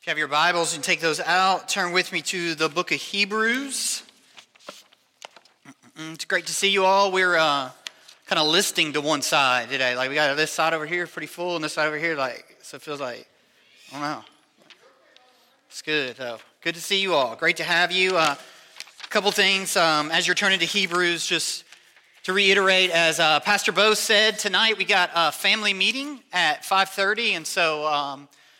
If you have your Bibles and take those out, turn with me to the book of Hebrews. It's great to see you all. We're kind of listing to one side today. Like we got this side over here pretty full and this side over here so it feels like, I don't know. It's good though. Good to see you all. Great to have you. A couple things as you're turning to Hebrews, just to reiterate, as Pastor Bo said, tonight we got a family meeting at 5:30, and so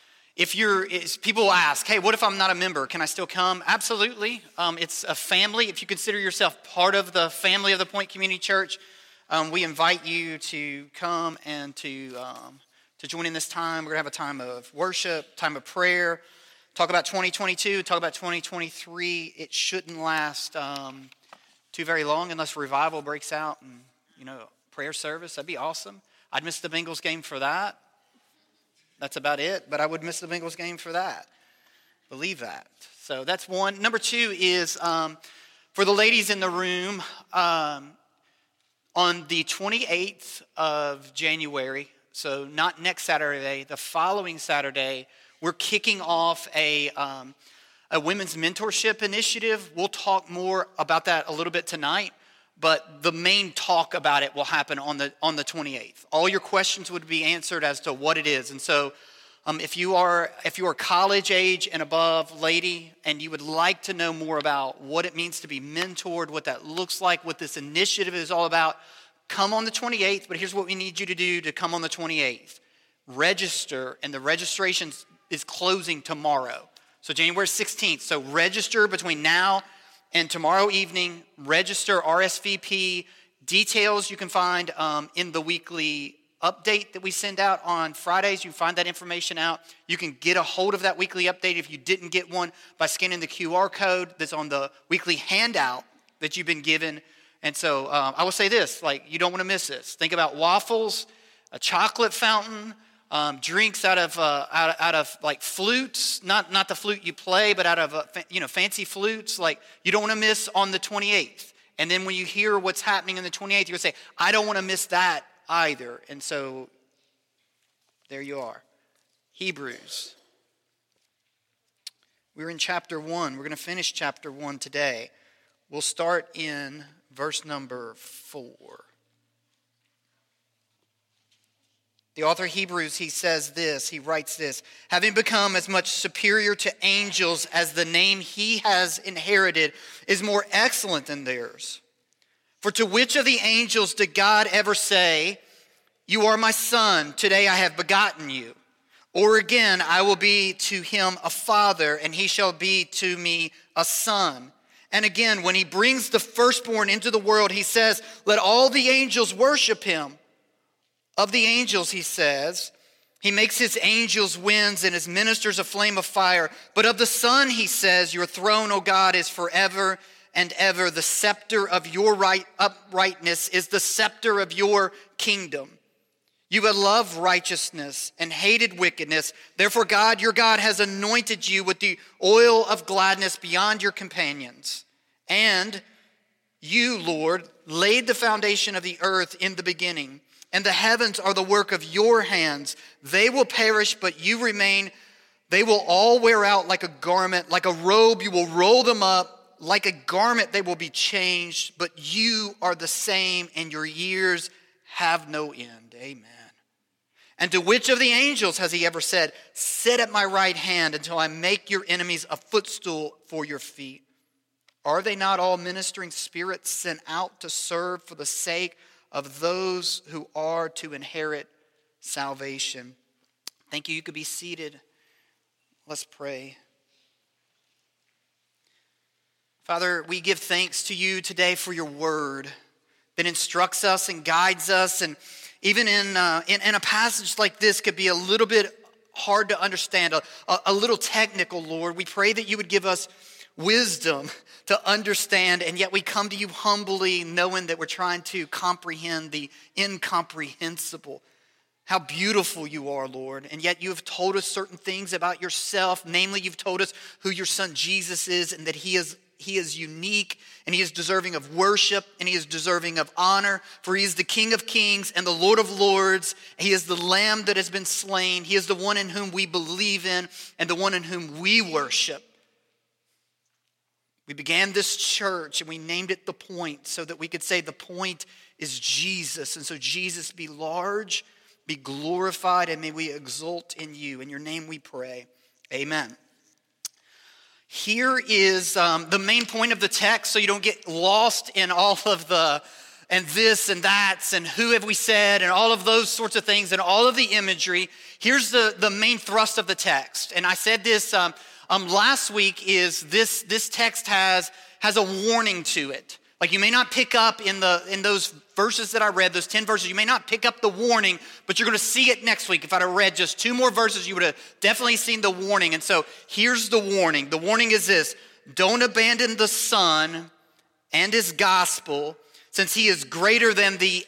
people ask, hey, what if I'm not a member? Can I still come? Absolutely. It's a family. If you consider yourself part of the family of the Point Community Church, we invite you to come and to join in this time. We're going to have a time of worship, time of prayer, talk about 2022, talk about 2023. It shouldn't last too very long unless revival breaks out and, prayer service. That'd be awesome. I'd miss the Bengals game for that. That's about it, but I would miss the Bengals game for that. Believe that. So that's one. Number two is for the ladies in the room, on the 28th of January, so not next Saturday, the following Saturday, we're kicking off a women's mentorship initiative. We'll talk more about that a little bit tonight. But the main talk about it will happen on the 28th. All your questions would be answered as to what it is. And so if you are college age and above lady and you would like to know more about what it means to be mentored, what that looks like, what this initiative is all about, come on the 28th. But here's what we need you to do to come on the 28th. Register, and the registration is closing tomorrow. So January 16th. So register between now and tomorrow evening. Register, RSVP. Details you can find in the weekly update that we send out on Fridays. You find that information out. You can get a hold of that weekly update if you didn't get one by scanning the QR code that's on the weekly handout that you've been given. And so I will say this, you don't want to miss this. Think about waffles, a chocolate fountain, drinks out of flutes, not the flute you play, but out of fancy flutes. You don't want to miss on the 28th. And then when you hear what's happening on the 28th, you're going to say, I don't want to miss that either. And so there you are. Hebrews. We're in chapter 1. We're going to finish chapter 1 today. We'll start in verse number 4. The author of Hebrews, he writes this, having become as much superior to angels as the name he has inherited is more excellent than theirs. For to which of the angels did God ever say, you are my son, today I have begotten you? Or again, I will be to him a father, and he shall be to me a son. And again, when he brings the firstborn into the world, he says, let all the angels worship him. Of the angels, he says, he makes his angels winds and his ministers a flame of fire. But of the Son, he says, your throne, O God, is forever and ever. The scepter of your uprightness is the scepter of your kingdom. You have loved righteousness and hated wickedness. Therefore, God, your God, has anointed you with the oil of gladness beyond your companions. And you, Lord, laid the foundation of the earth in the beginning. And the heavens are the work of your hands. They will perish, but you remain. They will all wear out like a garment. Like a robe, you will roll them up. Like a garment, they will be changed. But you are the same, and your years have no end. Amen. And to which of the angels has he ever said, sit at my right hand until I make your enemies a footstool for your feet? Are they not all ministering spirits sent out to serve for the sake of those who are to inherit salvation? Thank you. You could be seated. Let's pray. Father, we give thanks to you today for your word that instructs us and guides us. And even in a passage like this could be a little bit hard to understand, a little technical, Lord. We pray that you would give us wisdom to understand, and yet we come to you humbly knowing that we're trying to comprehend the incomprehensible. How beautiful you are, Lord, and yet you have told us certain things about yourself. Namely, you've told us who your son Jesus is and that he is is unique, and he is deserving of worship, and he is deserving of honor, for he is the King of kings and the Lord of lords. He is the Lamb that has been slain. He is the one in whom we believe in and the one in whom we worship. We began this church and we named it The Point so that we could say the point is Jesus. And so Jesus, be large, be glorified, and may we exult in you. In your name we pray. Amen. Here is the main point of the text, so you don't get lost in all of the and this and that's and who have we said and all of those sorts of things and all of the imagery. Here's the main thrust of the text. And I said this last week is this text has a warning to it. Like you may not pick up in those verses that I read, those 10 verses, you may not pick up the warning, but you're going to see it next week. If I'd have read just 2 more verses, you would have definitely seen the warning. And so here's the warning. The warning is this: don't abandon the Son and his gospel, since he is greater than the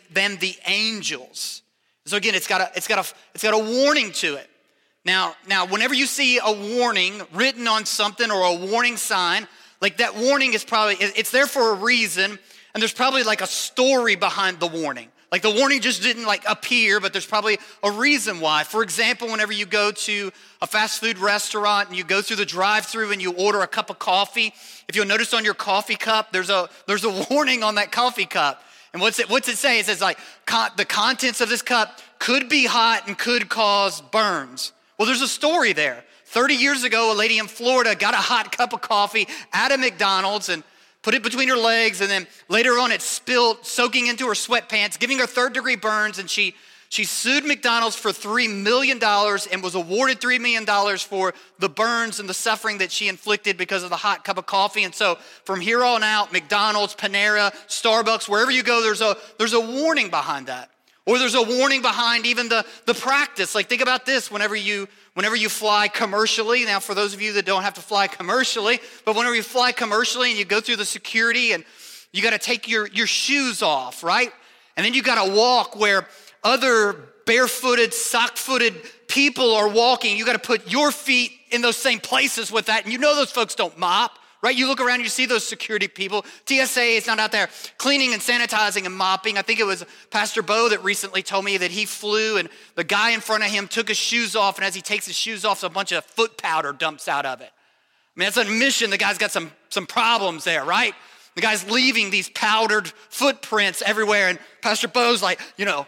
angels. So again, it's got a warning to it. Now, whenever you see a warning written on something or a warning sign, like that warning is it's there for a reason, and there's probably like a story behind the warning. Like the warning just didn't like appear, but there's probably a reason why. For example, whenever you go to a fast food restaurant and you go through the drive-thru and you order a cup of coffee, if you'll notice on your coffee cup, there's a warning on that coffee cup. And what's it say? It says like the contents of this cup could be hot and could cause burns. Well, there's a story there. 30 years ago, a lady in Florida got a hot cup of coffee at a McDonald's and put it between her legs, and then later on it spilled, soaking into her sweatpants, giving her 3rd-degree burns, and she sued McDonald's for $3 million and was awarded $3 million for the burns and the suffering that she inflicted because of the hot cup of coffee. And so from here on out, McDonald's, Panera, Starbucks, wherever you go, there's a warning behind that. Or there's a warning behind even the practice. Like think about this, whenever you fly commercially, now for those of you that don't have to fly commercially, but whenever you fly commercially and you go through the security and you got to take your shoes off, right? And then you got to walk where other barefooted, sock-footed people are walking. You got to put your feet in those same places with that. And you know those folks don't mop, right? You look around and you see those security people. TSA is not out there cleaning and sanitizing and mopping. I think it was Pastor Bo that recently told me that he flew and the guy in front of him took his shoes off, and as he takes his shoes off, a bunch of foot powder dumps out of it. I mean, that's an admission the guy's got some problems there, right? The guy's leaving these powdered footprints everywhere, and Pastor Bo's like,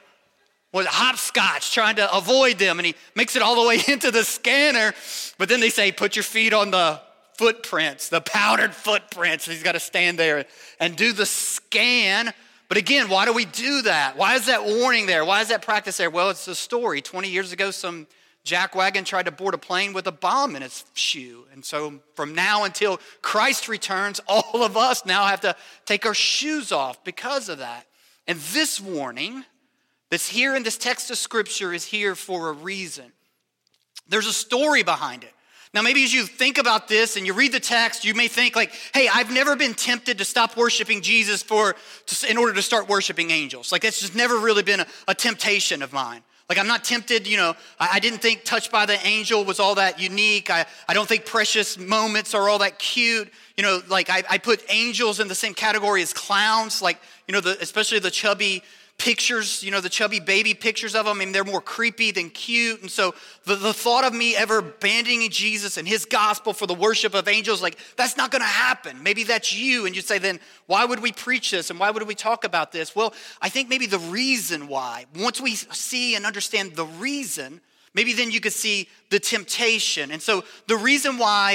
hopscotch, trying to avoid them, and he makes it all the way into the scanner, but then they say, put your feet on the footprints, the powdered footprints. He's got to stand there and do the scan. But again, why do we do that? Why is that warning there? Why is that practice there? Well, it's a story. 20 years ago, some jackwagon tried to board a plane with a bomb in its shoe. And so from now until Christ returns, all of us now have to take our shoes off because of that. And this warning that's here in this text of Scripture is here for a reason. There's a story behind it. Now, maybe as you think about this and you read the text, you may think like, hey, I've never been tempted to stop worshiping Jesus in order to start worshiping angels. Like that's just never really been a temptation of mine. Like I'm not tempted, I didn't think Touched by the Angel was all that unique. I don't think Precious Moments are all that cute. I put angels in the same category as clowns, like, especially the chubby pictures, the chubby baby pictures of them. I mean, they're more creepy than cute. And so the thought of me ever abandoning Jesus and his gospel for the worship of angels, like that's not going to happen. Maybe that's you. And you'd say, then why would we preach this? And why would we talk about this? Well, I think maybe the reason why, once we see and understand the reason, maybe then you could see the temptation. And so the reason why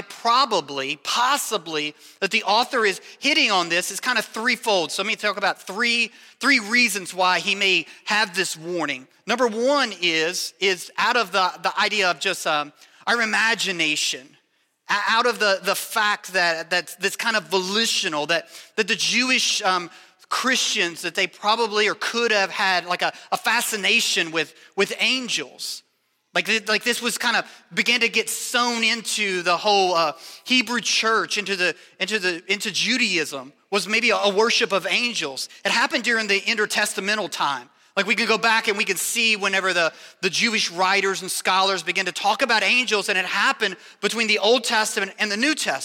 possibly, that the author is hitting on this is kind of threefold. So let me talk about three reasons why he may have this warning. Number one is out of the idea of just our imagination, out of the fact that's kind of volitional, that the Jewish Christians, that they probably or could have had like a fascination with angels. Like this was kind of began to get sewn into the whole Hebrew church, into Judaism, was maybe a worship of angels. It happened during the intertestamental time. Like we can go back and we can see whenever the Jewish writers and scholars began to talk about angels, and it happened between the Old Testament and the New Testament.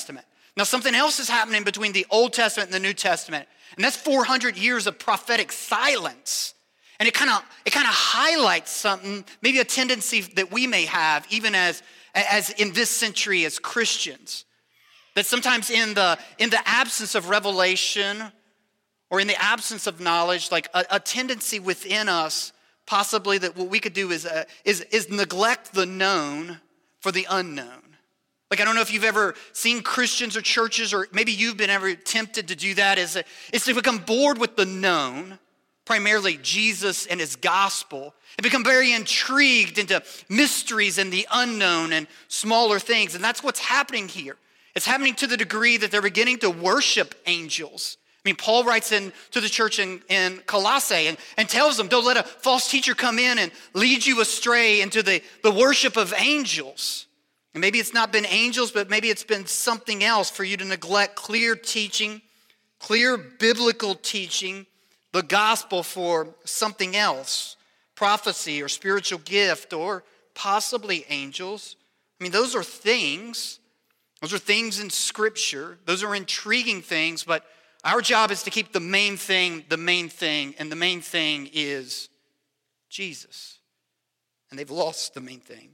Now, something else is happening between the Old Testament and the New Testament, and that's 400 years of prophetic silence. And it kind of highlights something, maybe a tendency that we may have, even as in this century as Christians, that sometimes in the absence of revelation or in the absence of knowledge, like a tendency within us, possibly that what we could do is neglect the known for the unknown. Like, I don't know if you've ever seen Christians or churches, or maybe you've been ever tempted to do that, is to become bored with the known, primarily Jesus and his gospel, and become very intrigued into mysteries and the unknown and smaller things. And that's what's happening here. It's happening to the degree that they're beginning to worship angels. I mean, Paul writes to the church in Colossae and tells them, don't let a false teacher come in and lead you astray into the worship of angels. And maybe it's not been angels, but maybe it's been something else for you to neglect clear teaching, clear biblical teaching, the gospel for something else, prophecy or spiritual gift or possibly angels. I mean, those are things. Those are things in Scripture. Those are intriguing things, but our job is to keep the main thing, and the main thing is Jesus. And they've lost the main thing.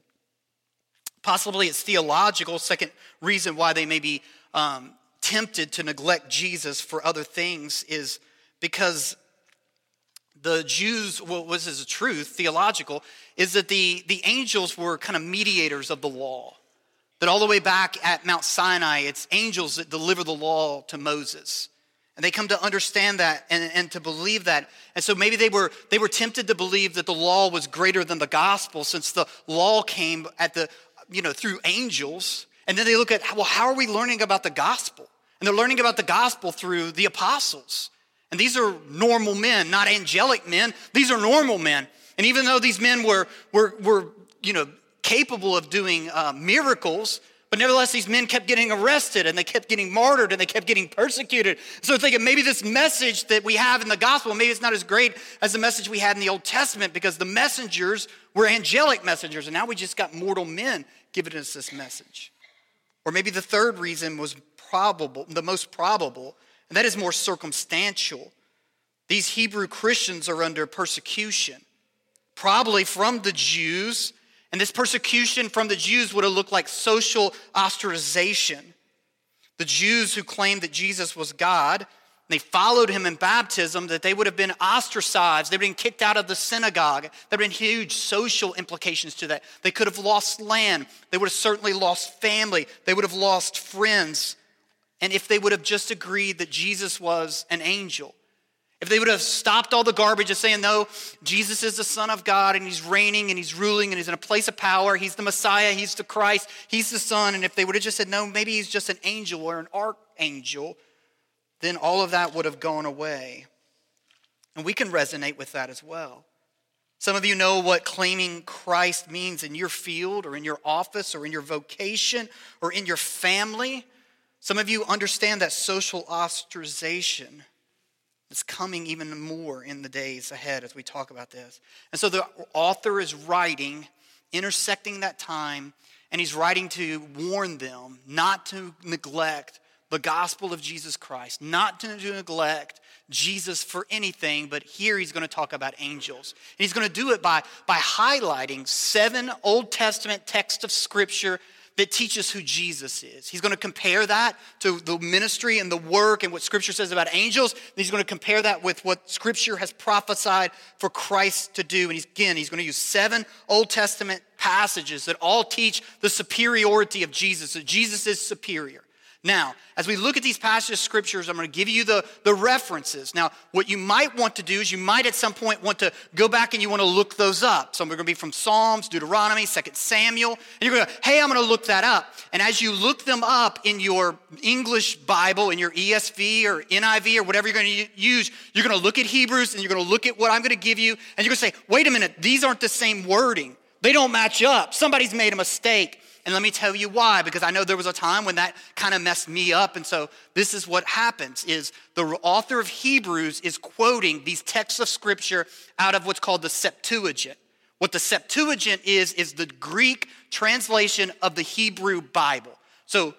Possibly it's theological. Second reason why they may be tempted to neglect Jesus for other things is because the Jews, what was the truth, theological, is that the angels were kind of mediators of the law. That all the way back at Mount Sinai, it's angels that deliver the law to Moses. And they come to understand that and to believe that. And so maybe they were tempted to believe that the law was greater than the gospel, since the law came through angels. And then they look at, well, how are we learning about the gospel? And they're learning about the gospel through the apostles. And these are normal men, not angelic men. These are normal men. And even though these men were capable of doing miracles, but nevertheless, these men kept getting arrested and they kept getting martyred and they kept getting persecuted. So thinking maybe this message that we have in the gospel, maybe it's not as great as the message we had in the Old Testament, because the messengers were angelic messengers, and now we just got mortal men giving us this message. Or maybe the third reason was the most probable, and that is more circumstantial. These Hebrew Christians are under persecution, probably from the Jews. And this persecution from the Jews would have looked like social ostracization. The Jews who claimed that Jesus was God, they followed him in baptism, that they would have been ostracized. They would have been kicked out of the synagogue. There would have been huge social implications to that. They could have lost land. They would have certainly lost family. They would have lost friends. And if they would have just agreed that Jesus was an angel, if they would have stopped all the garbage of saying, no, Jesus is the Son of God and he's reigning and he's ruling and he's in a place of power, he's the Messiah, he's the Christ, he's the Son, and if they would have just said, no, maybe he's just an angel or an archangel, then all of that would have gone away. And we can resonate with that as well. Some of you know what claiming Christ means in your field or in your office or in your vocation or in your family. Some of you understand that social ostracization. It's coming even more in the days ahead as we talk about this. And so the author is writing, intersecting that time, and he's writing to warn them not to neglect the gospel of Jesus Christ, not to neglect Jesus for anything, but here he's going to talk about angels. And he's going to do it by highlighting 7 Old Testament texts of Scripture that teaches who Jesus is. He's going to compare that to the ministry and the work and what Scripture says about angels. He's going to compare that with what Scripture has prophesied for Christ to do. And he's going to use 7 Old Testament passages that all teach the superiority of Jesus, that Jesus is superior. Now, as we look at these passages of Scriptures, I'm going to give you the references. Now, what you might want to do is you might at some point want to go back and you want to look those up. Some are going to be from Psalms, Deuteronomy, 2 Samuel. And you're going to, hey, I'm going to look that up. And as you look them up in your English Bible, in your ESV or NIV or whatever you're going to use, you're going to look at Hebrews and you're going to look at what I'm going to give you. And you're going to say, wait a minute, these aren't the same wording. They don't match up. Somebody's made a mistake. And let me tell you why, because I know there was a time when that kind of messed me up. And so this is what happens, is the author of Hebrews is quoting these texts of Scripture out of what's called the Septuagint. What the Septuagint is the Greek translation of the Hebrew Bible. So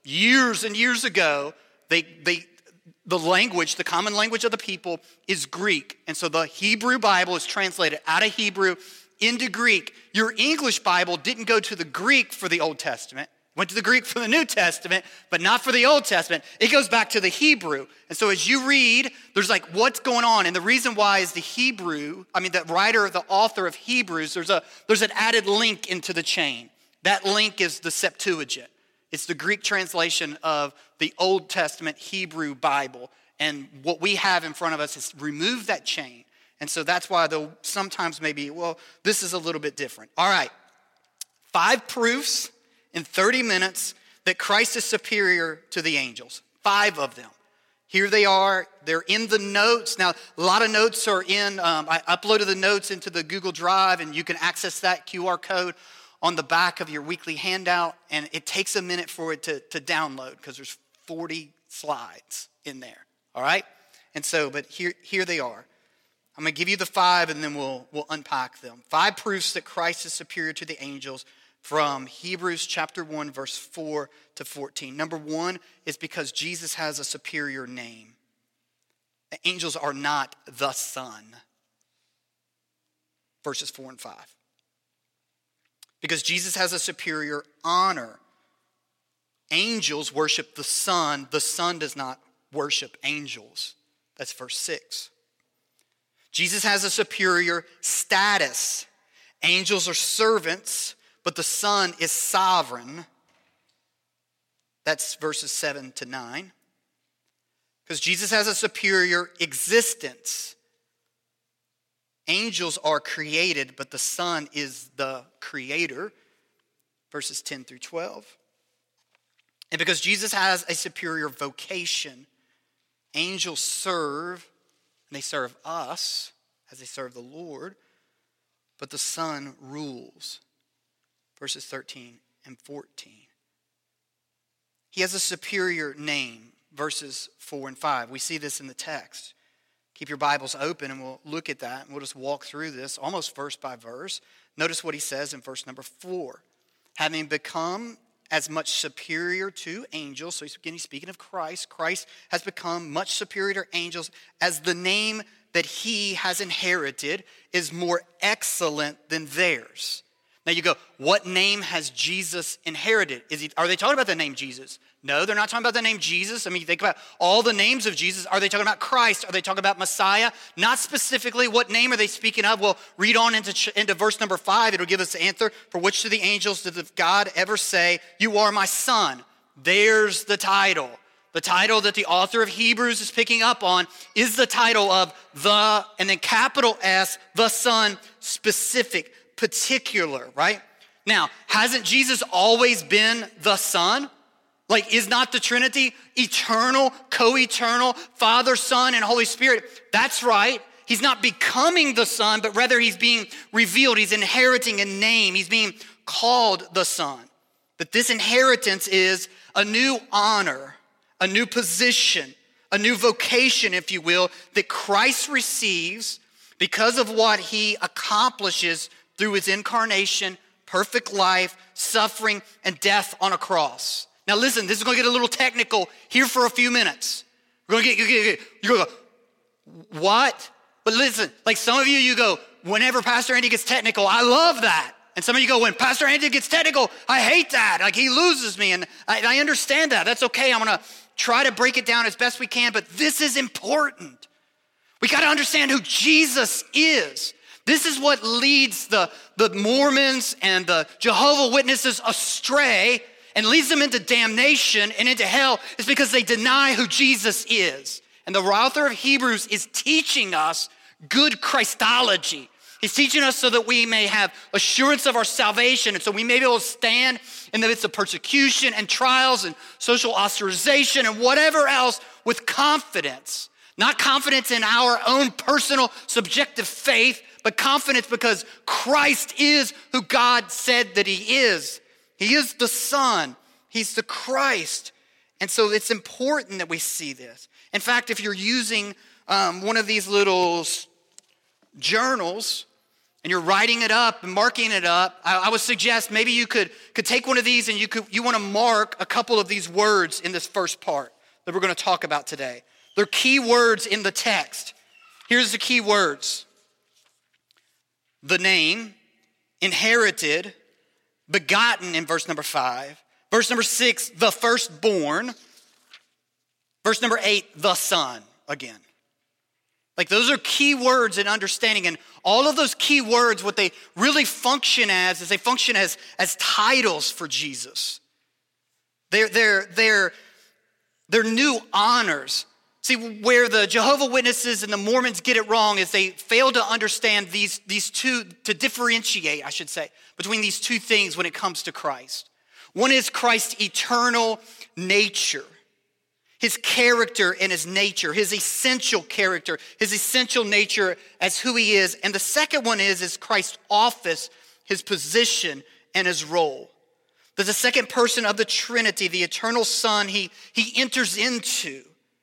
years and years ago, the language, the common language of the people is Greek. And so the Hebrew Bible is translated out of Hebrew into Greek. Your English Bible didn't go to the Greek for the Old Testament. It went to the Greek for the New Testament, but not for the Old Testament. It goes back to the Hebrew. And so as you read, there's like, what's going on? And the reason why is the writer, the author of Hebrews, there's an added link into the chain. That link is the Septuagint. It's the Greek translation of the Old Testament Hebrew Bible. And what we have in front of us is remove that chain. And so that's why they'll sometimes maybe, this is a little bit different. All right, 5 proofs in 30 minutes that Christ is superior to the angels. 5 of them. Here they are. They're in the notes. Now, a lot of notes are in, I uploaded the notes into the Google Drive, and you can access that QR code on the back of your weekly handout, and it takes a minute for it to download because there's 40 slides in there, all right? And so, but here they are. I'm going to give you the 5, and then we'll unpack them. 5 proofs that Christ is superior to the angels from Hebrews chapter 1, verse 4 to 14. Number 1 is because Jesus has a superior name. The angels are not the Son. Verses 4 and 5. Because Jesus has a superior honor. Angels worship the Son. The Son does not worship angels. That's verse 6. Jesus has a superior status. Angels are servants, but the Son is sovereign. That's verses 7 to 9. Because Jesus has a superior existence. Angels are created, but the Son is the creator. Verses 10 through 12. And because Jesus has a superior vocation, angels serve, and they serve us as they serve the Lord, but the Son rules. Verses 13 and 14. He has a superior name. Verses 4 and 5. We see this in the text. Keep your Bibles open and we'll look at that and we'll just walk through this almost verse by verse. Notice what he says in verse number 4. Having become as much superior to angels, so he's speaking of Christ. Christ has become much superior to angels as the name that he has inherited is more excellent than theirs. Now you go, what name has Jesus inherited? Are they talking about the name Jesus? No, they're not talking about the name Jesus. I mean, think about all the names of Jesus. Are they talking about Christ? Are they talking about Messiah? Not specifically. What name are they speaking of? Well, read on into verse number 5. It'll give us the answer. For which of the angels did God ever say, "You are my son"? There's the title. The title that the author of Hebrews is picking up on is the title of the, and then capital S, the Son, specific, particular, right? Now, hasn't Jesus always been the Son? Like, is not the Trinity eternal, co-eternal, Father, Son, and Holy Spirit? That's right. He's not becoming the Son, but rather he's being revealed. He's inheriting a name. He's being called the Son. But this inheritance is a new honor, a new position, a new vocation, if you will, that Christ receives because of what he accomplishes through his incarnation, perfect life, suffering, and death on a cross. Now listen, this is going to get a little technical here for a few minutes. We're going to you're going to go, what? But listen, like some of you go, whenever Pastor Andy gets technical, I love that. And some of you go, when Pastor Andy gets technical, I hate that. Like he loses me. And I understand that. That's okay. I'm going to try to break it down as best we can. But this is important. We got to understand who Jesus is. This is what leads the Mormons and the Jehovah's Witnesses astray and leads them into damnation and into hell is because they deny who Jesus is. And the author of Hebrews is teaching us good Christology. He's teaching us so that we may have assurance of our salvation and so we may be able to stand in the midst of persecution and trials and social ostracization and whatever else with confidence. Not confidence in our own personal subjective faith, but confidence because Christ is who God said that he is. He is the Son. He's the Christ. And so it's important that we see this. In fact, if you're using one of these little journals and you're writing it up and marking it up, I would suggest maybe you could take one of these and you want to mark a couple of these words in this first part that we're going to talk about today. They're key words in the text. Here's the key words. The name, inherited, begotten in verse number 5. Verse number 6, the firstborn. Verse number 8, the son again. Like those are key words in understanding. And all of those key words, what they really function as is they function as titles for Jesus. They're new honors. See, where the Jehovah's Witnesses and the Mormons get it wrong is they fail to understand these two, to differentiate, I should say, between these two things when it comes to Christ. One is Christ's eternal nature. His character and his nature, his essential character, his essential nature as who he is. And the second one is Christ's office, his position, and his role. That the second person of the Trinity, the eternal Son, he enters into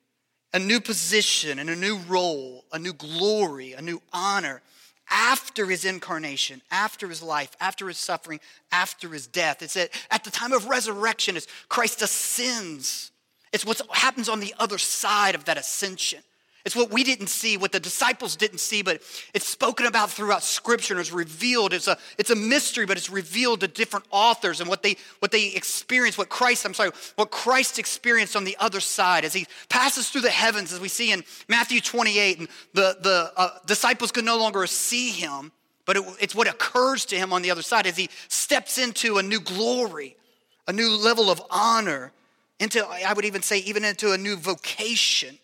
a new position and a new role, a new glory, a new honor after his incarnation, after his life, after his suffering, after his death. It's at the time of resurrection as Christ ascends. It's what happens on the other side of that ascension. It's what we didn't see, what the disciples didn't see, but it's spoken about throughout Scripture and it's revealed. It's a mystery, but it's revealed to different authors and what they experience, what Christ experienced on the other side as he passes through the heavens, as we see in Matthew 28, and the disciples could no longer see him, but it's what occurs to him on the other side as he steps into a new glory, a new level of honor, I would even say, even into a new vocation.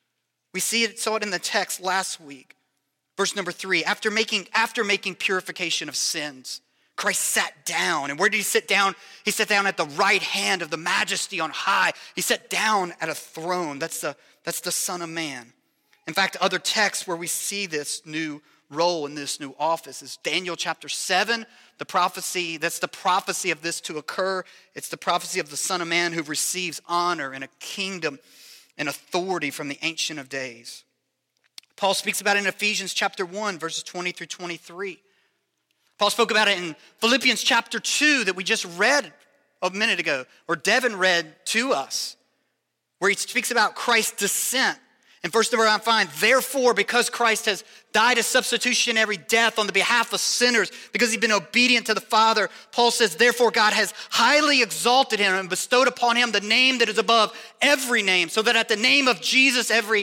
We saw it in the text last week. Verse number 3, after making purification of sins, Christ sat down. And where did he sit down? He sat down at the right hand of the majesty on high. He sat down at a throne. That's the Son of Man. In fact, other texts where we see this new role in this new office is Daniel chapter 7. The prophecy, that's the prophecy of this to occur. It's the prophecy of the Son of Man who receives honor and a kingdom and authority from the Ancient of Days. Paul speaks about it in Ephesians chapter 1, verses 20 through 23. Paul spoke about it in Philippians chapter 2 that we just read a minute ago, or Devin read to us, where he speaks about Christ's descent. In verse number 5, therefore, because Christ has died a substitutionary death on the behalf of sinners, because he's been obedient to the Father, Paul says, therefore God has highly exalted him and bestowed upon him the name that is above every name, so that at the name of Jesus, every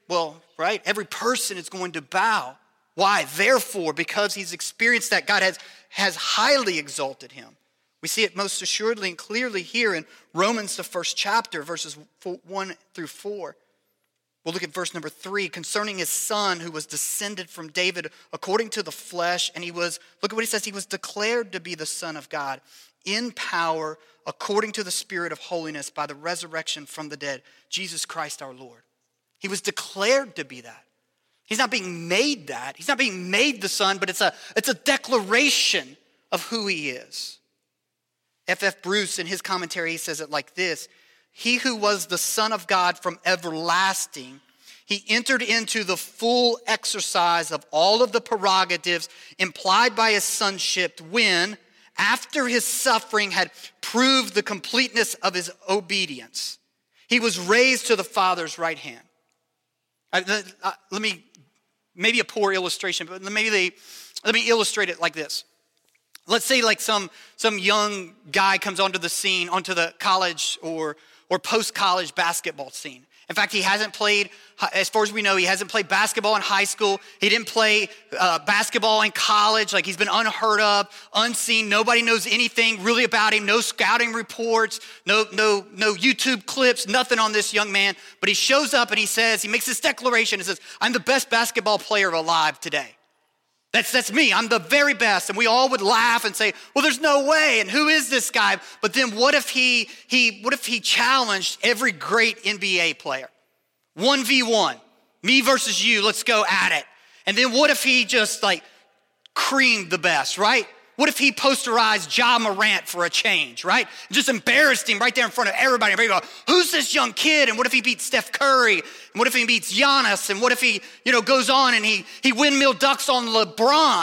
person is going to bow. Why? Therefore, because he's experienced that, God has highly exalted him. We see it most assuredly and clearly here in Romans, the first chapter, verses 1 through 4. We'll look at verse number 3, concerning his son who was descended from David according to the flesh. And look at what he says, he was declared to be the Son of God in power according to the Spirit of holiness by the resurrection from the dead, Jesus Christ our Lord. He was declared to be that. He's not being made that. He's not being made the Son, but it's a declaration of who he is. F.F. Bruce, in his commentary, he says it like this: he who was the Son of God from everlasting, he entered into the full exercise of all of the prerogatives implied by his sonship when, after his suffering had proved the completeness of his obedience, he was raised to the Father's right hand. Maybe a poor illustration, but let me illustrate it like this. Let's say like some young guy comes onto the scene, onto the college or post-college basketball scene. In fact, he hasn't played, as far as we know, he hasn't played basketball in high school. He didn't play basketball in college. Like, he's been unheard of, unseen. Nobody knows anything really about him. No scouting reports, no YouTube clips, nothing on this young man. But he shows up and he makes this declaration. He says, I'm the best basketball player alive today. That's me. I'm the very best. And we all would laugh and say, well, there's no way. And who is this guy? But then what if he challenged every great NBA player? 1v1, me versus you, let's go at it. And then what if he just creamed the best, right? What if he posterized Ja Morant for a change, right? Just embarrassed him right there in front of everybody. Everybody go, who's this young kid? And what if he beats Steph Curry? And what if he beats Giannis? And what if he, goes on and he windmill ducks on LeBron?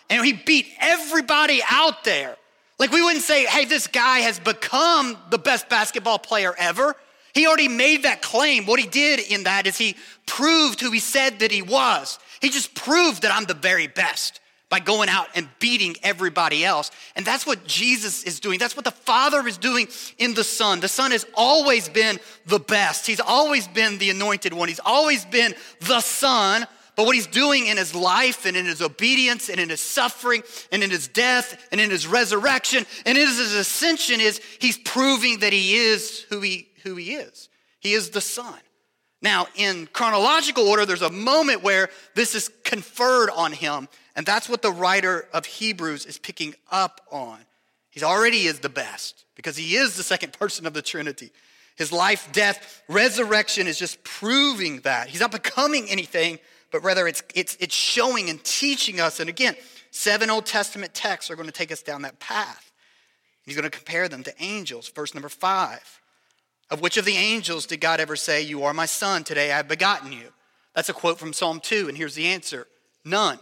And he beat everybody out there. Like we wouldn't say, hey, this guy has become the best basketball player ever. He already made that claim. What he did in that is he proved who he said that he was. He just proved that I'm the very best by going out and beating everybody else. And that's what Jesus is doing. That's what the Father is doing in the Son. The Son has always been the best. He's always been the anointed one. He's always been the Son. But what he's doing in his life and in his obedience and in his suffering and in his death and in his resurrection and in his ascension is he's proving that he is who he is. He is the Son. Now, in chronological order, there's a moment where this is conferred on him, and that's what the writer of Hebrews is picking up on. He already is the best because he is the second person of the Trinity. His life, death, resurrection is just proving that. He's not becoming anything, but rather it's showing and teaching us. And again, 7 Old Testament texts are going to take us down that path. He's going to compare them to angels. Verse number 5. Of which of the angels did God ever say, you are my son, today I have begotten you? That's a quote from Psalm 2, and here's the answer. None.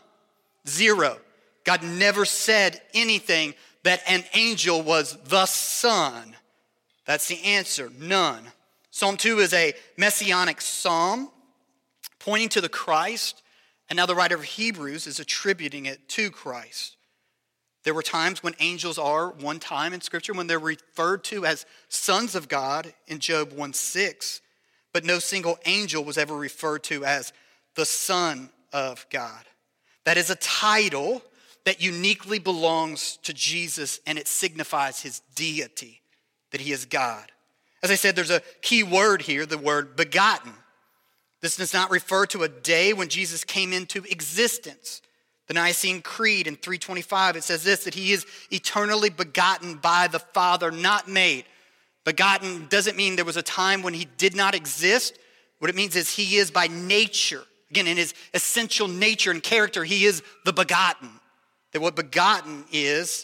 0. God never said anything that an angel was the son. That's the answer. None. Psalm 2 is a messianic psalm pointing to the Christ, and now the writer of Hebrews is attributing it to Christ. There were times when angels are, one time in Scripture, when they're referred to as sons of God in Job 1:6, but no single angel was ever referred to as the Son of God. That is a title that uniquely belongs to Jesus, and it signifies his deity, that he is God. As I said, there's a key word here, the word begotten. This does not refer to a day when Jesus came into existence. The Nicene Creed in 325, it says this, that he is eternally begotten by the Father, not made. Begotten doesn't mean there was a time when he did not exist. What it means is he is by nature. Again, in his essential nature and character, he is the begotten. That what begotten is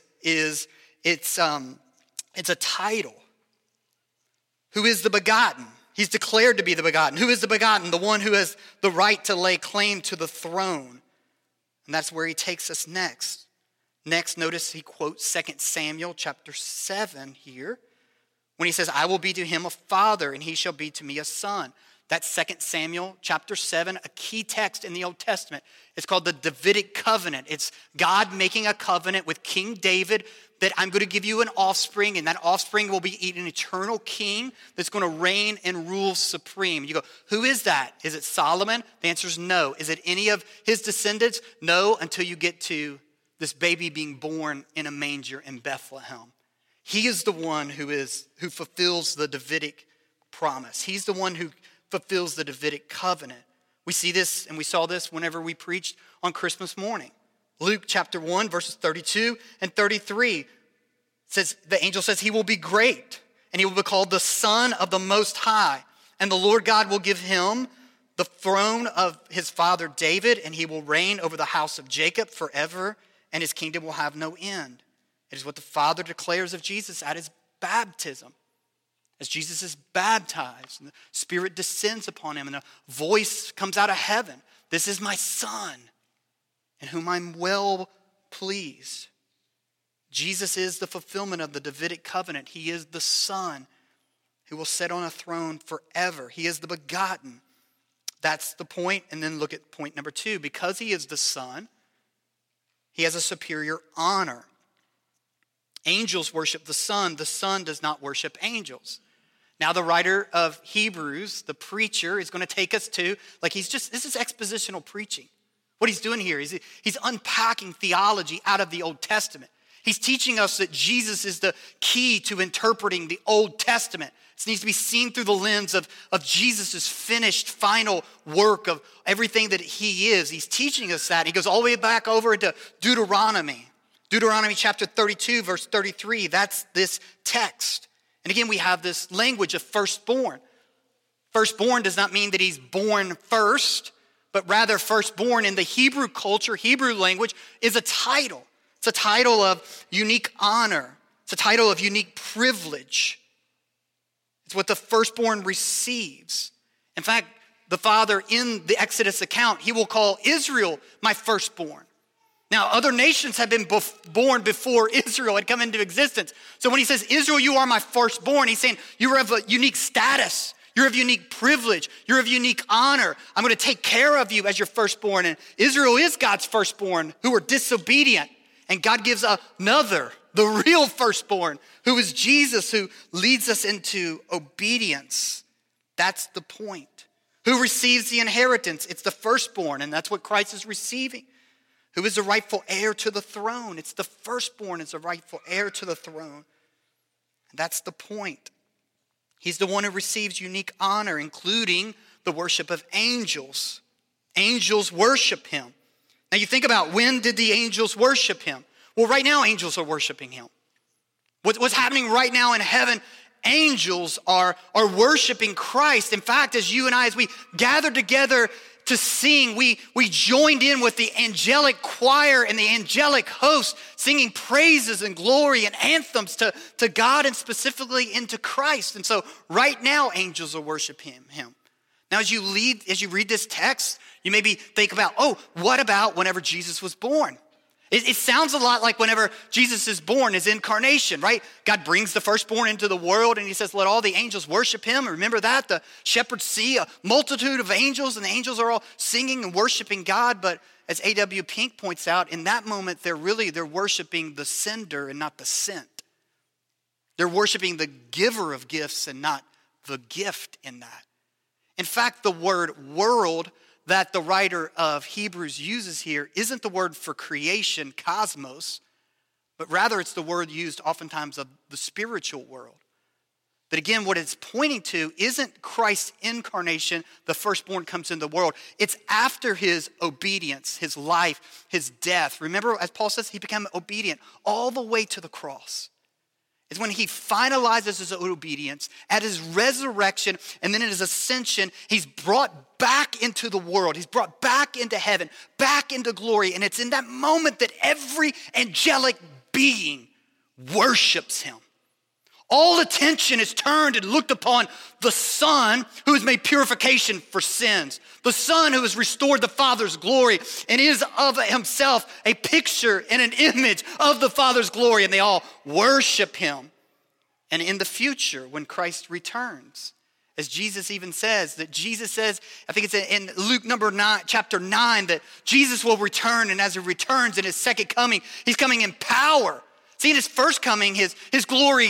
it's a title. Who is the begotten? He's declared to be the begotten. Who is the begotten? The one who has the right to lay claim to the throne. And that's where he takes us next. Next, notice he quotes 2 Samuel chapter 7 here when he says, I will be to him a father and he shall be to me a son. That's 2 Samuel chapter 7, a key text in the Old Testament. It's called the Davidic covenant. It's God making a covenant with King David that I'm going to give you an offspring, and that offspring will be an eternal king that's going to reign and rule supreme. You go, who is that? Is it Solomon? The answer is no. Is it any of his descendants? No, until you get to this baby being born in a manger in Bethlehem. He is the one who fulfills the Davidic promise. He's the one who fulfills the Davidic covenant. We see this, and we saw this whenever we preached on Christmas morning. Luke chapter 1, verses 32 and 33 says, the angel says, he will be great, and he will be called the Son of the Most High. And the Lord God will give him the throne of his father David, and he will reign over the house of Jacob forever, and his kingdom will have no end. It is what the Father declares of Jesus at his baptism. As Jesus is baptized, and the Spirit descends upon him, and a voice comes out of heaven. This is my Son, in whom I'm well pleased. Jesus is the fulfillment of the Davidic covenant. He is the Son who will sit on a throne forever. He is the begotten. That's the point. And then look at point number 2. Because he is the Son, he has a superior honor. Angels worship the Son. The Son does not worship angels. Now the writer of Hebrews, the preacher, is going to take us to, this is expositional preaching. What he's doing here is he's unpacking theology out of the Old Testament. He's teaching us that Jesus is the key to interpreting the Old Testament. This needs to be seen through the lens of Jesus' finished final work of everything that he is. He's teaching us that. He goes all the way back over into Deuteronomy. Deuteronomy chapter 32, verse 33. That's this text. And again, we have this language of firstborn. Firstborn does not mean that he's born first, but rather firstborn in the Hebrew culture, Hebrew language, is a title. It's a title of unique honor. It's a title of unique privilege. It's what the firstborn receives. In fact, the Father in the Exodus account, he will call Israel my firstborn. Now, other nations have been born before Israel had come into existence. So when he says, Israel, you are my firstborn, he's saying you're of a unique status. You're of unique privilege. You're of unique honor. I'm going to take care of you as your firstborn. And Israel is God's firstborn who are disobedient. And God gives another, the real firstborn, who is Jesus, who leads us into obedience. That's the point. Who receives the inheritance? It's the firstborn, and that's what Christ is receiving. Who is the rightful heir to the throne? It's the firstborn is the rightful heir to the throne. And that's the point. He's the one who receives unique honor, including the worship of angels. Angels worship him. Now you think about, when did the angels worship him? Well, right now angels are worshiping him. What's happening right now in heaven? Angels are worshiping Christ. In fact, as you and I, as we gathered together to sing, we joined in with the angelic choir and the angelic host, singing praises and glory and anthems to God and specifically into Christ. And so right now, angels are worshiping him. Now, as you read this text, you maybe think about, what about whenever Jesus was born? It sounds a lot like whenever Jesus is born, his incarnation, right? God brings the firstborn into the world and he says, let all the angels worship him. Remember that? The shepherds see a multitude of angels and the angels are all singing and worshiping God. But as A.W. Pink points out, in that moment, they're worshiping the sender and not the sent. They're worshiping the giver of gifts and not the gift in that. In fact, the word world that the writer of Hebrews uses here isn't the word for creation, cosmos, but rather it's the word used oftentimes of the spiritual world. But again, what it's pointing to isn't Christ's incarnation, the firstborn comes into the world. It's after his obedience, his life, his death. Remember, as Paul says, he became obedient all the way to the cross. It's when he finalizes his obedience at his resurrection and then at his ascension, he's brought back into the world. He's brought back into heaven, back into glory. And it's in that moment that every angelic being worships him. All attention is turned and looked upon the Son who has made purification for sins. The Son who has restored the Father's glory and is of himself a picture and an image of the Father's glory. And they all worship him. And in the future, when Christ returns, as Jesus even says, I think it's in Luke chapter 9, that Jesus will return. And as he returns in his second coming, he's coming in power. See, in his first coming, his glory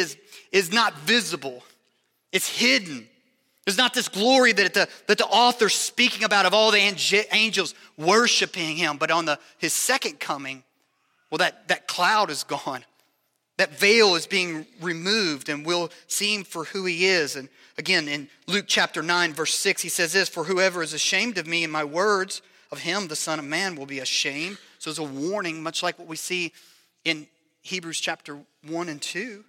is not visible. It's hidden. There's not this glory that the author's speaking about of all the angels worshiping him. But on his second coming, well, that cloud is gone. That veil is being removed and we'll see him for who he is. And again, in Luke chapter 9, verse 6, he says this, "For whoever is ashamed of me and my words, of him the Son of Man will be ashamed." So it's a warning, much like what we see in Hebrews chapter 1 and 2.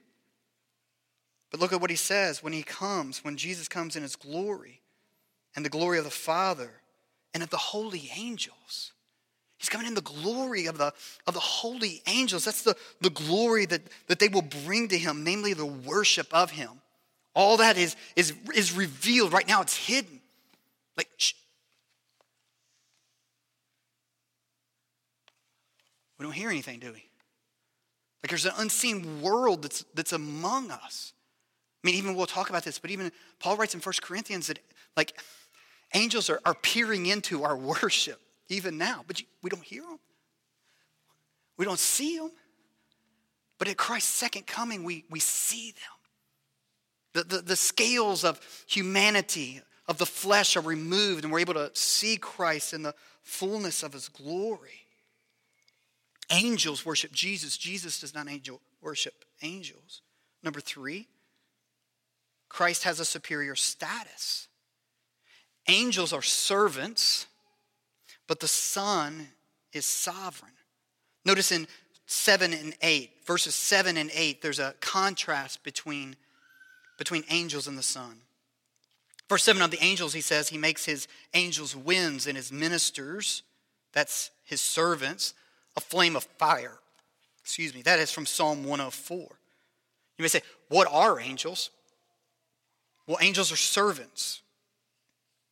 But look at what he says when Jesus comes in his glory and the glory of the Father and of the holy angels. He's coming in the glory of the holy angels. That's the glory that they will bring to him, namely the worship of him. All that is revealed. Right now it's hidden. Like, shh. We don't hear anything, do we? Like there's an unseen world that's among us. I mean, even we'll talk about this, but even Paul writes in 1 Corinthians that like angels are peering into our worship even now, but we don't hear them. We don't see them. But at Christ's second coming, we see them. The scales of humanity, of the flesh are removed and we're able to see Christ in the fullness of his glory. Angels worship Jesus. Jesus does not worship angels. Number 3, Christ has a superior status. Angels are servants, but the Son is sovereign. Notice in 7 and 8, verses 7 and 8, there's a contrast between angels and the Son. Verse 7 of the angels, he says, he makes his angels winds and his ministers, that's his servants, a flame of fire. That is from Psalm 104. You may say, what are angels? Well, angels are servants.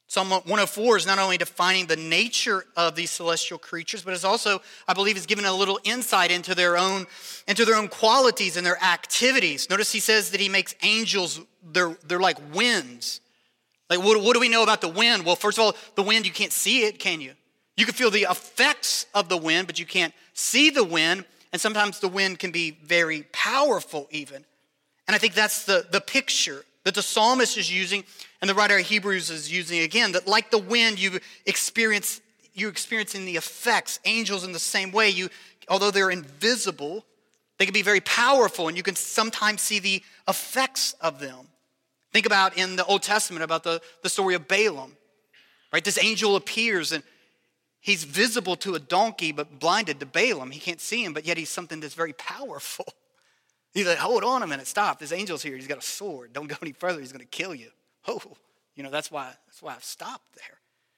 Psalm 104 is not only defining the nature of these celestial creatures, but it's also, I believe, is giving a little insight into their own qualities and their activities. Notice he says that he makes angels, they're like winds. Like, what do we know about the wind? Well, first of all, the wind, you can't see it, can you? You can feel the effects of the wind, but you can't see the wind. And sometimes the wind can be very powerful even. And I think that's the picture that the psalmist is using and the writer of Hebrews is using again, that like the wind, you're experiencing the effects. Angels in the same way, although they're invisible, they can be very powerful and you can sometimes see the effects of them. Think about in the Old Testament about the story of Balaam, right? This angel appears and he's visible to a donkey but blinded to Balaam. He can't see him, but yet he's something that's very powerful. He's like, hold on a minute, stop. This angel's here. He's got a sword. Don't go any further. He's going to kill you. Oh, that's why I've stopped there.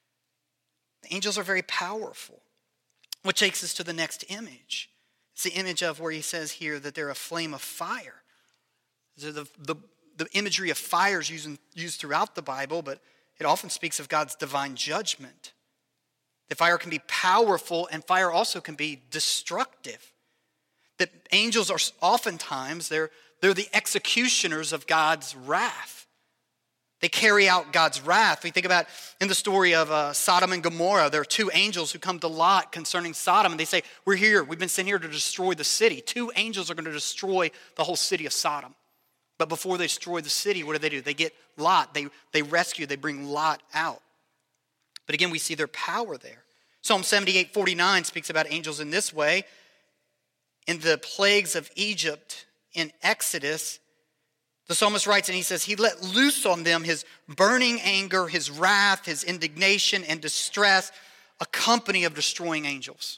The angels are very powerful, which takes us to the next image. It's the image of where he says here that they're a flame of fire. So the imagery of fire is used throughout the Bible, but it often speaks of God's divine judgment. The fire can be powerful and fire also can be destructive. That angels are oftentimes, they're the executioners of God's wrath. They carry out God's wrath. We think about in the story of Sodom and Gomorrah, there are two angels who come to Lot concerning Sodom, and they say, we're here, we've been sent here to destroy the city. Two angels are going to destroy the whole city of Sodom. But before they destroy the city, what do? They get Lot, they rescue, they bring Lot out. But again, we see their power there. Psalm 78:49 speaks about angels in this way. In the plagues of Egypt in Exodus, the psalmist writes and he says, he let loose on them his burning anger, his wrath, his indignation and distress, a company of destroying angels.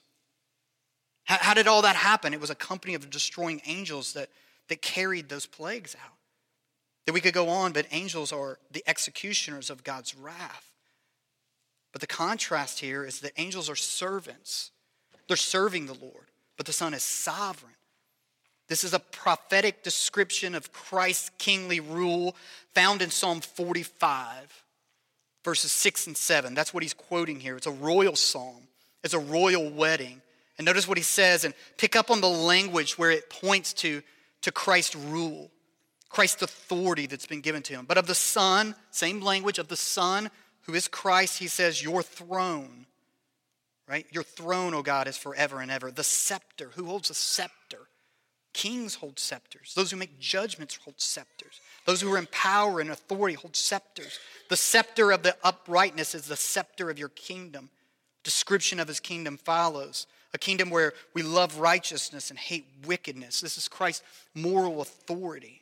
How did all that happen? It was a company of destroying angels that carried those plagues out. That we could go on, but angels are the executioners of God's wrath. But the contrast here is that angels are servants. They're serving the Lord. But the Son is sovereign. This is a prophetic description of Christ's kingly rule found in Psalm 45, verses 6 and 7. That's what he's quoting here. It's a royal psalm. It's a royal wedding. And notice what he says and pick up on the language where it points to Christ's rule, Christ's authority that's been given to him. But of the Son, same language, of the Son who is Christ, he says, your throne. Right? Your throne, O God, is forever and ever. The scepter. Who holds a scepter? Kings hold scepters. Those who make judgments hold scepters. Those who are in power and authority hold scepters. The scepter of the uprightness is the scepter of your kingdom. Description of his kingdom follows. A kingdom where we love righteousness and hate wickedness. This is Christ's moral authority.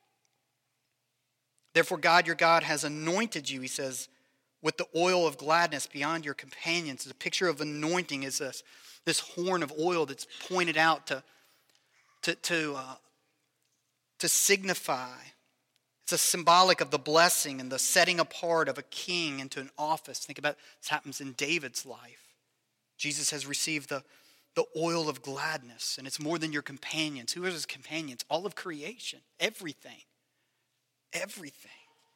Therefore, God, your God, has anointed you, he says, with the oil of gladness beyond your companions. The picture of anointing is this horn of oil that's pointed out to signify. It's a symbolic of the blessing and the setting apart of a king into an office. Think about this happens in David's life. Jesus has received the oil of gladness, and it's more than your companions. Who are his companions? All of creation, everything. Everything.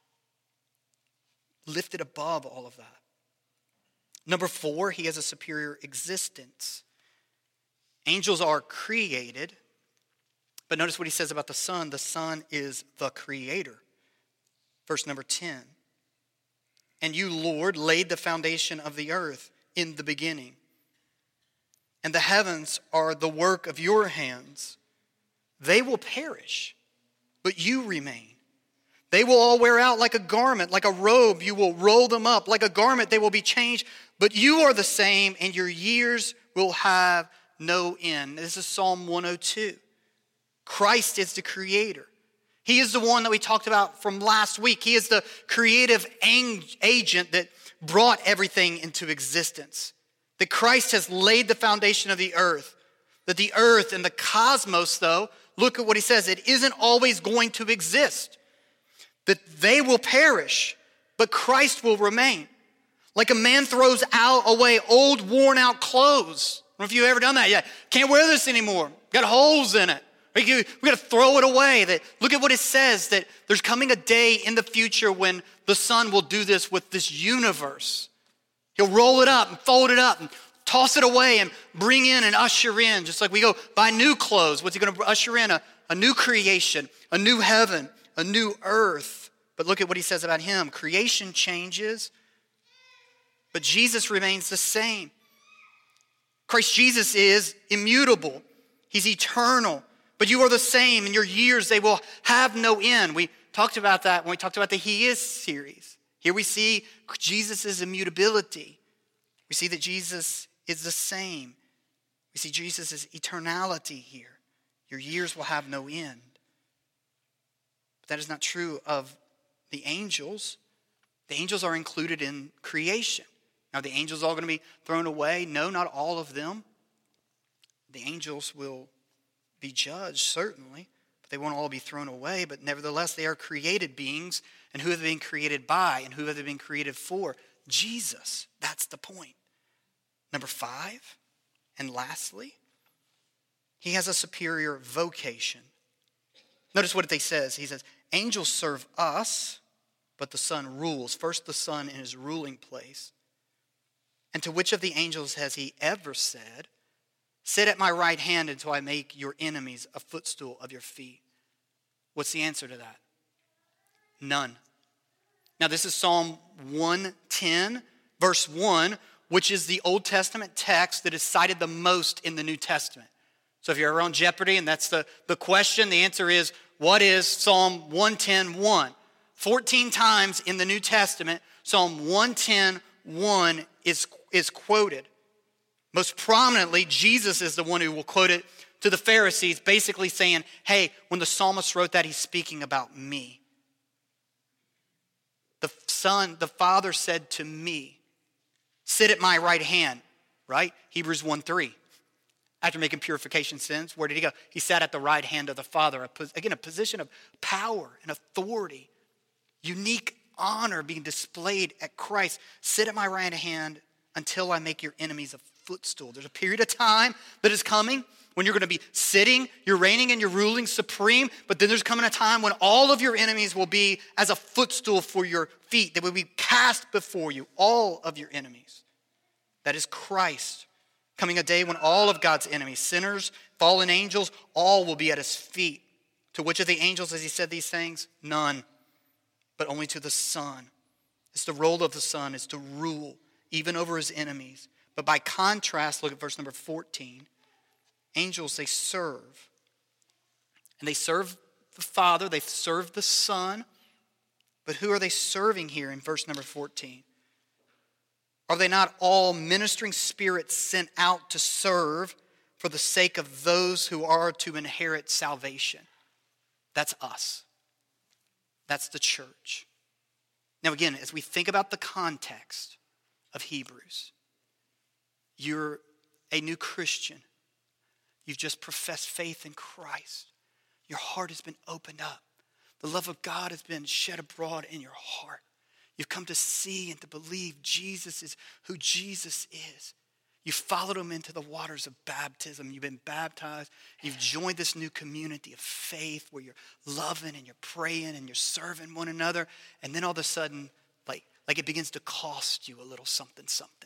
Lifted above all of that. Number 4, he has a superior existence. Angels are created, but notice what he says about the Son. The Son is the creator. Verse number 10. And you, Lord, laid the foundation of the earth in the beginning. And the heavens are the work of your hands. They will perish, but you remain. They will all wear out like a garment, like a robe. You will roll them up. Like a garment, they will be changed. But you are the same, and your years will have no end. This is Psalm 102. Christ is the creator. He is the one that we talked about from last week. He is the creative agent that brought everything into existence. That Christ has laid the foundation of the earth. That the earth and the cosmos, though, look at what he says, it isn't always going to exist. That they will perish, but Christ will remain. Like a man throws away old, worn out clothes. I don't know if you've ever done that yet. Can't wear this anymore. Got holes in it. We got to throw it away. That look at what it says, that there's coming a day in the future when the Son will do this with this universe. He'll roll it up and fold it up and toss it away and bring in and usher in, just like we go buy new clothes. What's he going to usher in? A new creation, a new heaven, a new earth. But look at what he says about him. Creation changes, but Jesus remains the same. Christ Jesus is immutable. He's eternal. But you are the same, and your years, they will have no end. We talked about that when we talked about the He Is series. Here we see Jesus' immutability. We see that Jesus is the same. We see Jesus' eternality here. Your years will have no end. But that is not true of the angels. The angels are included in creation. Now, the angels all going to be thrown away? No, not all of them. The angels will be judged, certainly. They won't all be thrown away, but nevertheless, they are created beings. And who have they been created by? And who have they been created for? Jesus. That's the point. Number 5, and lastly, he has a superior vocation. Notice what he says. He says, angels serve us, but the Son rules. First, the Son in his ruling place. And to which of the angels has he ever said, sit at my right hand until I make your enemies a footstool of your feet? What's the answer to that? None. Now this is Psalm 110, verse 1, which is the Old Testament text that is cited the most in the New Testament. So if you're ever on Jeopardy and that's the question, the answer is, what is Psalm 110:1? 14 times in the New Testament, Psalm 110:1 is quoted. Most prominently, Jesus is the one who will quote it to the Pharisees, basically saying, hey, when the psalmist wrote that, he's speaking about me. The Father said to me, sit at my right hand, right? Hebrews 1:3. After making purification sins, where did he go? He sat at the right hand of the Father. Again, a position of power and authority. Unique honor being displayed at Christ. Sit at my right hand until I make your enemies a footstool. There's a period of time that is coming when you're going to be sitting, you're reigning and you're ruling supreme, but then there's coming a time when all of your enemies will be as a footstool for your feet. They will be cast before you, all of your enemies. That is Christ. Coming a day when all of God's enemies, sinners, fallen angels, all will be at his feet. To which of the angels has he said these things? None, but only to the Son. It's the role of the Son is to rule even over his enemies. But by contrast, look at verse number 14. Angels, they serve. And they serve the Father, they serve the Son. But who are they serving here in verse number 14? Are they not all ministering spirits sent out to serve for the sake of those who are to inherit salvation? That's us. That's the church. Now again, as we think about the context of Hebrews, you're a new Christian. You've just professed faith in Christ. Your heart has been opened up. The love of God has been shed abroad in your heart. You've come to see and to believe Jesus is who Jesus is. You followed him into the waters of baptism. You've been baptized. You've joined this new community of faith where you're loving and you're praying and you're serving one another. And then all of a sudden, like it begins to cost you a little something.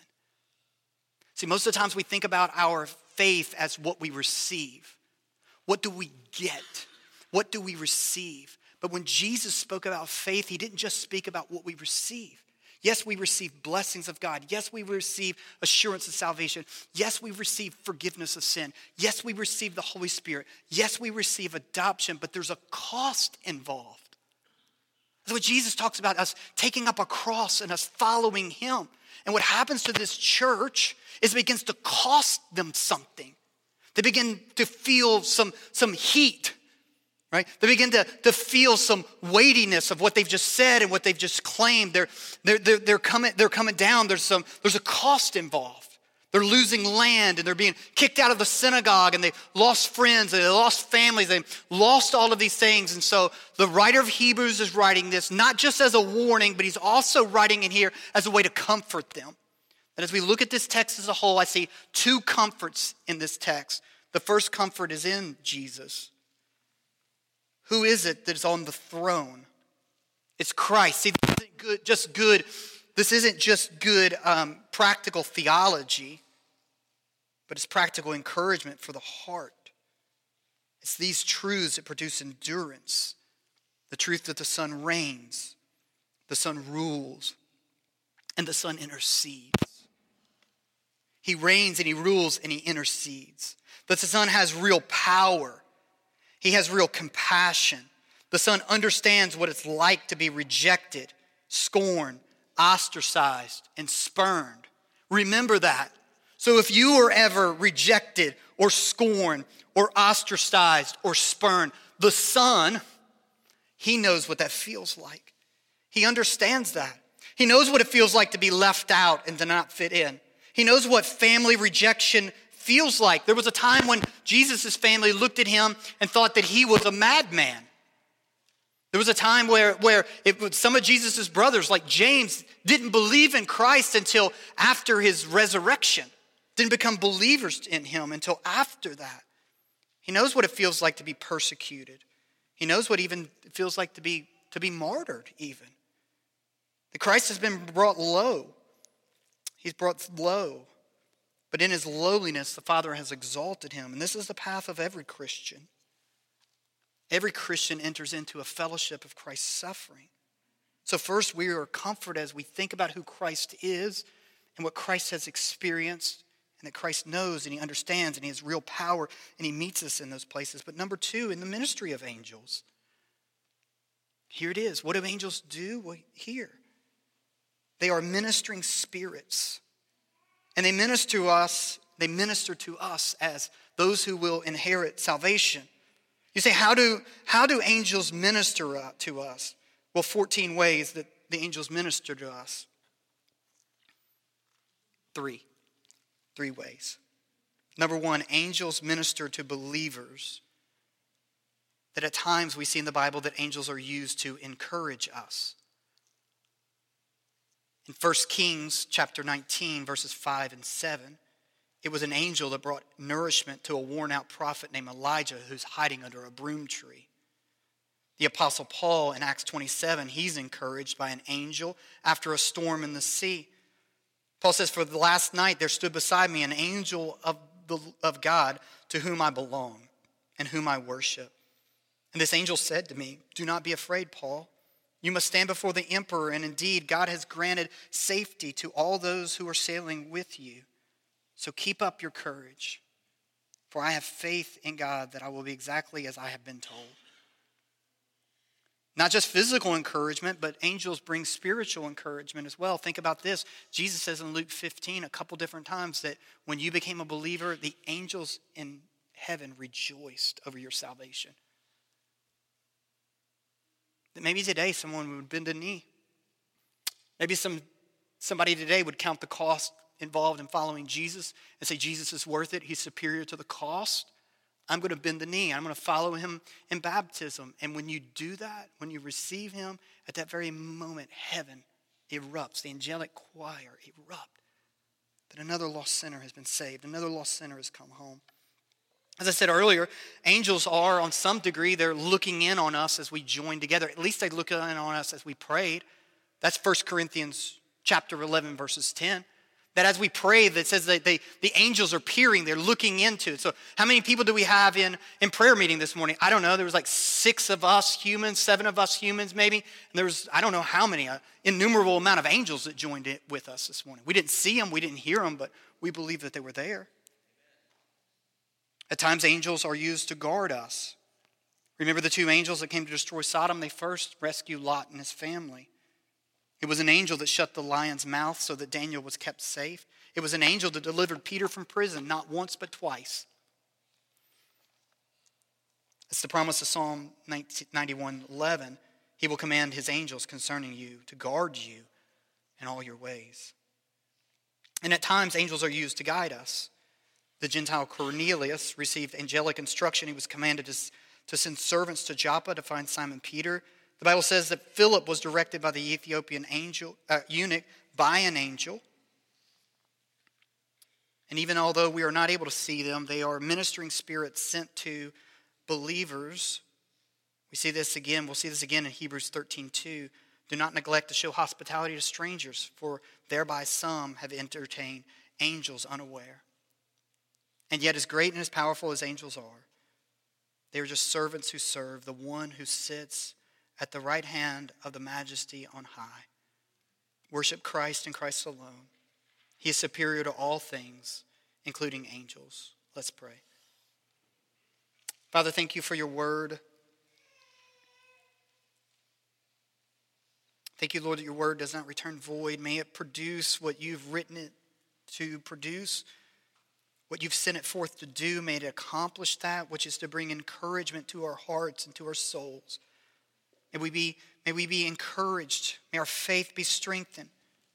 See, most of the times we think about our faith as what we receive. What do we get? What do we receive? But when Jesus spoke about faith, he didn't just speak about what we receive. Yes, we receive blessings of God. Yes, we receive assurance of salvation. Yes, we receive forgiveness of sin. Yes, we receive the Holy Spirit. Yes, we receive adoption, but there's a cost involved. That's what Jesus talks about, us taking up a cross and us following him. And what happens to this church is it begins to cost them something. They begin to feel some heat. Right? They begin to feel some weightiness of what they've just said and what they've just claimed. They're coming down. There's a cost involved. They're losing land and they're being kicked out of the synagogue and they've lost friends and they lost families. They've lost all of these things. And so the writer of Hebrews is writing this not just as a warning, but he's also writing in here as a way to comfort them. And as we look at this text as a whole, I see two comforts in this text. The first comfort is in Jesus. Who is it that is on the throne? It's Christ. See, this isn't just good practical theology, but it's practical encouragement for the heart. It's these truths that produce endurance. The truth that the Son reigns, the Son rules, and the Son intercedes. He reigns and he rules and he intercedes. But the Son has real power. He has real compassion. The Son understands what it's like to be rejected, scorned, ostracized, and spurned. Remember that. So if you are ever rejected or scorned or ostracized or spurned, the Son, he knows what that feels like. He understands that. He knows what it feels like to be left out and to not fit in. He knows what family rejection feels like. There was a time when Jesus' family looked at him and thought that he was a madman. There was a time where some of Jesus' brothers, like James, didn't believe in Christ until after his resurrection. Didn't become believers in him until after that. He knows what it feels like to be persecuted. He knows what even it feels like to be martyred even. The Christ has been brought low. He's brought low. But in his lowliness, the Father has exalted him. And this is the path of every Christian. Every Christian enters into a fellowship of Christ's suffering. So first, we are comforted as we think about who Christ is and what Christ has experienced, and that Christ knows and he understands and he has real power and he meets us in those places. But number two, in the ministry of angels, here it is. What do angels do? Well, here. They are ministering spirits. And they minister to us as those who will inherit salvation. You say, how do angels minister to us? Well, 14 ways that the angels minister to us. Three ways. Number one, angels minister to believers. That at times we see in the Bible that angels are used to encourage us. In 1 Kings chapter 19, verses 5 and 7, it was an angel that brought nourishment to a worn-out prophet named Elijah who's hiding under a broom tree. The Apostle Paul in Acts 27, he's encouraged by an angel after a storm in the sea. Paul says, "For the last night there stood beside me an angel of God to whom I belong and whom I worship. And this angel said to me, 'Do not be afraid, Paul. You must stand before the emperor, and indeed God has granted safety to all those who are sailing with you. So keep up your courage, for I have faith in God that I will be exactly as I have been told.'" Not just physical encouragement, but angels bring spiritual encouragement as well. Think about this. Jesus says in Luke 15 a couple different times that when you became a believer, the angels in heaven rejoiced over your salvation. That maybe today someone would bend a knee. Maybe somebody today would count the cost involved in following Jesus and say, Jesus is worth it. He's superior to the cost. I'm going to bend the knee. I'm going to follow him in baptism. And when you do that, when you receive him, at that very moment, heaven erupts. The angelic choir erupt. That another lost sinner has been saved. Another lost sinner has come home. As I said earlier, angels are, on some degree, they're looking in on us as we join together. At least they look in on us as we prayed. That's 1 Corinthians chapter 11, verses 10. That as we pray, that says that the angels are peering, they're looking into it. So how many people do we have in prayer meeting this morning? I don't know. There was like 6 of us humans, 7 of us humans maybe. And there was, I don't know how many, an innumerable amount of angels that joined it with us this morning. We didn't see them, we didn't hear them, but we believe that they were there. At times, angels are used to guard us. Remember the 2 angels that came to destroy Sodom? They first rescued Lot and his family. It was an angel that shut the lion's mouth so that Daniel was kept safe. It was an angel that delivered Peter from prison, not once but twice. It's the promise of Psalm 91:11. He will command his angels concerning you to guard you in all your ways. And at times, angels are used to guide us. The Gentile Cornelius received angelic instruction. He was commanded to send servants to Joppa to find Simon Peter. The Bible says that Philip was directed by the Ethiopian eunuch by an angel. And even although we are not able to see them, they are ministering spirits sent to believers We see this again. We'll see this again in Hebrews 13:2. Do not neglect to show hospitality to strangers, for thereby some have entertained angels unaware. And yet, as great and as powerful as angels are, they are just servants who serve the one who sits at the right hand of the majesty on high. Worship Christ and Christ alone. He is superior to all things, including angels. Let's pray. Father, thank you for your word. Thank you, Lord, that your word does not return void. May it produce what you've written it to produce, what you've sent it forth to do. May it accomplish that, which is to bring encouragement to our hearts and to our souls. May we be encouraged. May our faith be strengthened.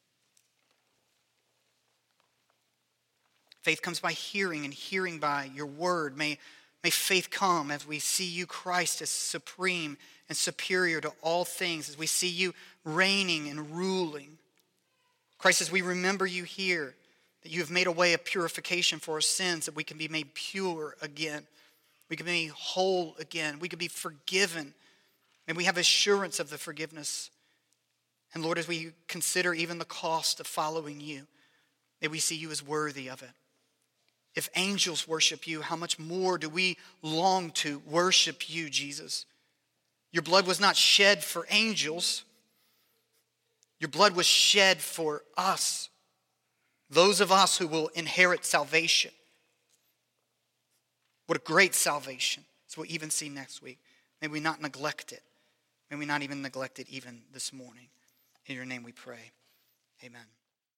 Faith comes by hearing, and hearing by your word. May faith come as we see you, Christ, as supreme and superior to all things, as we see you reigning and ruling. Christ, as we remember you here, that you have made a way of purification for our sins, that we can be made pure again. We can be whole again. We can be forgiven. And we have assurance of the forgiveness. And Lord, as we consider even the cost of following you, may we see you as worthy of it. If angels worship you, how much more do we long to worship you, Jesus? Your blood was not shed for angels. Your blood was shed for us, those of us who will inherit salvation. What a great salvation. So we'll even see next week. May we not neglect it. May we not even neglect it even this morning. In your name we pray. Amen.